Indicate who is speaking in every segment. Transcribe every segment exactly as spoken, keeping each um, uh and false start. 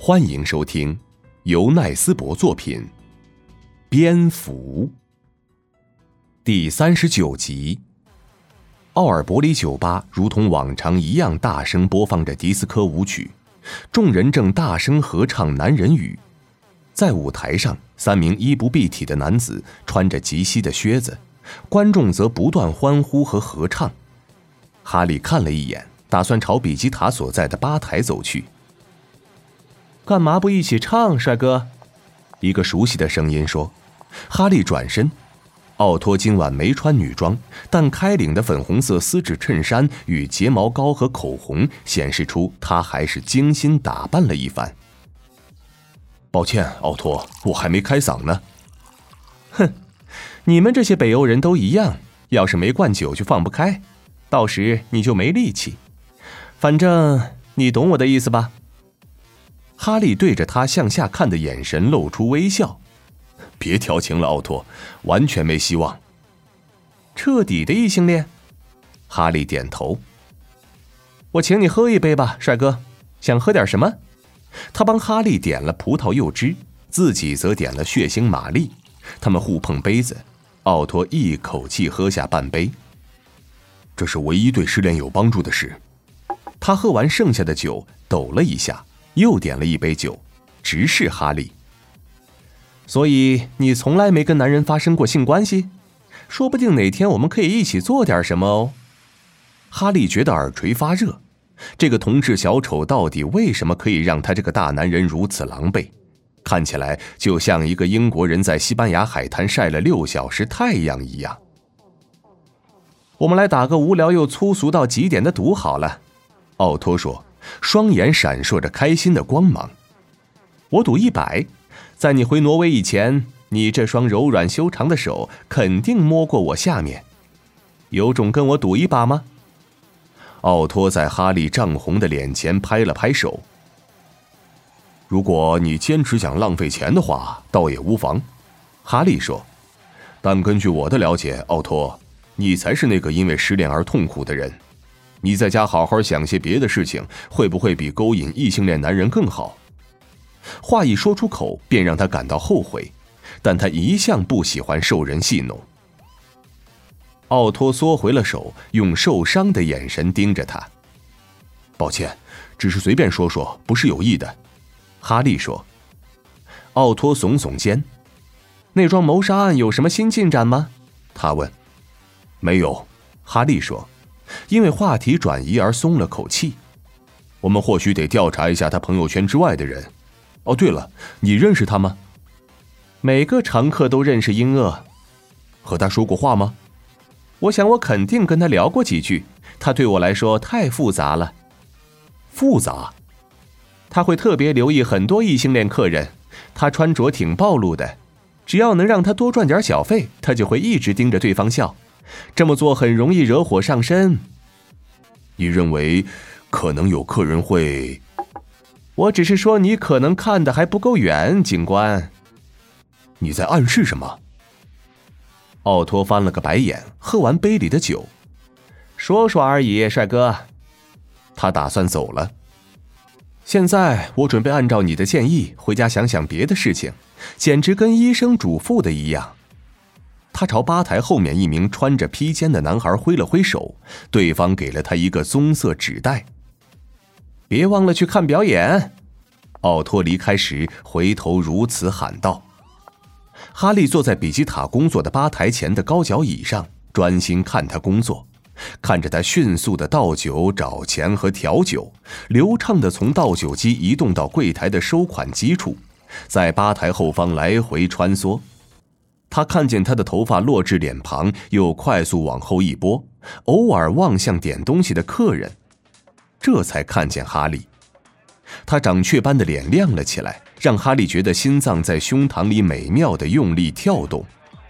Speaker 1: 欢迎收听由奈斯伯作品《蝙蝠》第三十九集。奥尔伯里酒吧如同往常一样大声播放着迪斯科舞曲，众人正大声合唱男人语。在舞台上，三名衣不蔽体的男子穿着及膝的靴子，观众则不断欢呼和合唱。哈利看了一眼，打算朝比基塔所在的吧台走去。干嘛不一起唱，帅哥？一个熟悉的声音说。哈利转身，奥托今晚没穿女装，但开领的粉红色丝质衬衫与睫毛膏和口红显示出他还是精心打扮了一番。抱歉，奥托，我还没开嗓呢。哼，你们这些北欧人都一样，要是没灌酒就放不开，到时你就没力气。反正你懂我的意思吧？哈利对着他向下看的眼神露出微笑。别调情了，奥托，完全没希望。彻底的异性恋？哈利点头。我请你喝一杯吧，帅哥。想喝点什么？他帮哈利点了葡萄柚汁，自己则点了血腥玛丽。他们互碰杯子，奥托一口气喝下半杯。这是唯一对失恋有帮助的事。他喝完剩下的酒，抖了一下，又点了一杯酒，直视哈利。所以你从来没跟男人发生过性关系？说不定哪天我们可以一起做点什么哦。哈利觉得耳垂发热，这个同志小丑到底为什么可以让他这个大男人如此狼狈？看起来就像一个英国人在西班牙海滩晒了六小时太阳一样。我们来打个无聊又粗俗到极点的赌好了，奥托说，双眼闪烁着开心的光芒。我赌一百，在你回挪威以前，你这双柔软修长的手肯定摸过我下面。有种跟我赌一把吗？奥托在哈利涨红的脸前拍了拍手。如果你坚持想浪费钱的话，倒也无妨，哈利说。但根据我的了解，奥托，你才是那个因为失恋而痛苦的人。你在家好好想些别的事情，会不会比勾引异性恋男人更好？话一说出口，便让他感到后悔，但他一向不喜欢受人戏弄。奥托缩回了手，用受伤的眼神盯着他。抱歉，只是随便说说，不是有意的。哈利说。奥托耸耸肩。那桩谋杀案有什么新进展吗？他问。没有，哈利说，因为话题转移而松了口气。我们或许得调查一下他朋友圈之外的人。哦，对了，你认识他吗？每个常客都认识英厄。和他说过话吗？我想我肯定跟他聊过几句，他对我来说太复杂了。复杂？他会特别留意很多异性恋客人，他穿着挺暴露的，只要能让他多赚点小费，他就会一直盯着对方笑。这么做很容易惹火上身。你认为可能有客人会……我只是说你可能看得还不够远，警官。你在暗示什么？奥托翻了个白眼，喝完杯里的酒。说说而已，帅哥。他打算走了。现在我准备按照你的建议回家想想别的事情，简直跟医生嘱咐的一样。他朝吧台后面一名穿着披肩的男孩挥了挥手，对方给了他一个棕色纸袋。别忘了去看表演。奥托离开时回头如此喊道。哈利坐在比基塔工作的吧台前的高脚椅上，专心看他工作，看着他迅速的倒酒、找钱和调酒，流畅地从倒酒机移动到柜台的收款机处，在吧台后方来回穿梭。他看见他的头发落至脸庞，又快速往后一拨，偶尔望向点东西的客人，这才看见哈利。他长雀般的脸亮了起来，让哈利觉得心脏在胸膛里美妙地用力跳动。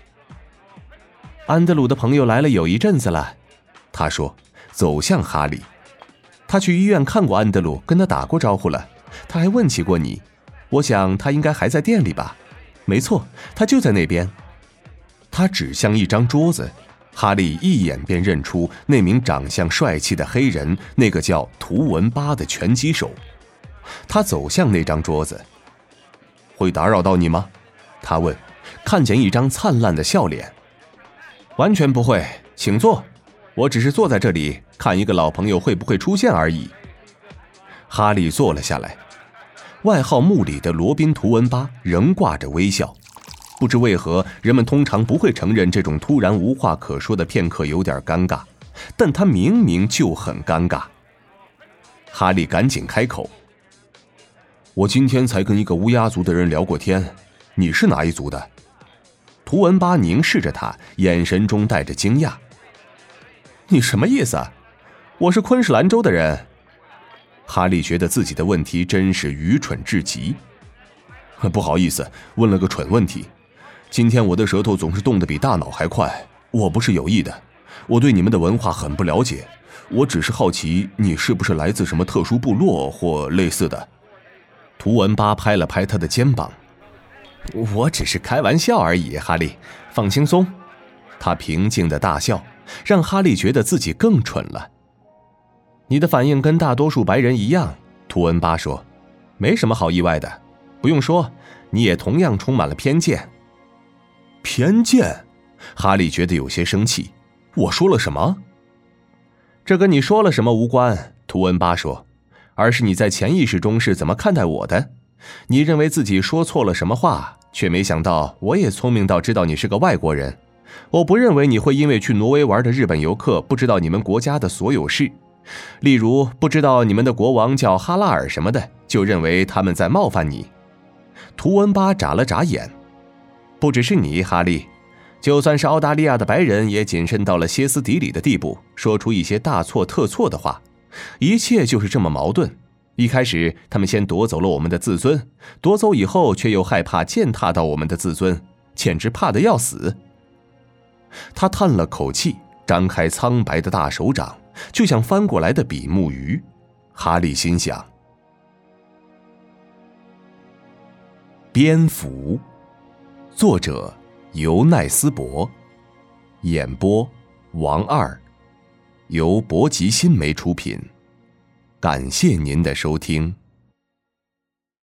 Speaker 1: 安德鲁的朋友来了有一阵子了，他说，走向哈利。他去医院看过安德鲁，跟他打过招呼了，他还问起过你。我想他应该还在店里吧？没错，他就在那边。他指向一张桌子，哈利一眼便认出那名长相帅气的黑人，那个叫图文巴的拳击手。 他走向那张桌子。会打扰到你吗？他问，看见一张灿烂的笑脸。完全不会，请坐。我只是坐在这里，看一个老朋友会不会出现而已。哈利坐了下来。外号穆里的罗宾·图文巴仍挂着微笑。不知为何，人们通常不会承认这种突然无话可说的片刻有点尴尬，但他明明就很尴尬。哈利赶紧开口：我今天才跟一个乌鸦族的人聊过天，你是哪一族的？图文巴凝视着他，眼神中带着惊讶。你什么意思啊？我是昆士兰州的人。哈利觉得自己的问题真是愚蠢至极。不好意思，问了个蠢问题。今天我的舌头总是动得比大脑还快，我不是有意的。我对你们的文化很不了解，我只是好奇你是不是来自什么特殊部落或类似的。图文巴拍了拍他的肩膀。我只是开玩笑而已，哈利，放轻松。他平静的大笑，让哈利觉得自己更蠢了。你的反应跟大多数白人一样，图文巴说，没什么好意外的。不用说，你也同样充满了偏见。偏见？哈利觉得有些生气。我说了什么？这跟你说了什么无关，图文巴说，而是你在潜意识中是怎么看待我的。你认为自己说错了什么话，却没想到我也聪明到知道你是个外国人。我不认为你会因为去挪威玩的日本游客不知道你们国家的所有事，例如不知道你们的国王叫哈拉尔什么的，就认为他们在冒犯你。图文巴眨了眨眼。不只是你，哈利，就算是澳大利亚的白人也谨慎到了歇斯底里的地步，说出一些大错特错的话。一切就是这么矛盾。一开始他们先夺走了我们的自尊，夺走以后却又害怕践踏到我们的自尊，简直怕得要死。他叹了口气，张开苍白的大手掌，就像翻过来的比目鱼。哈利心想，蝙蝠，作者尤奈斯伯，演播王二，由博吉新媒出品。感谢您的收听。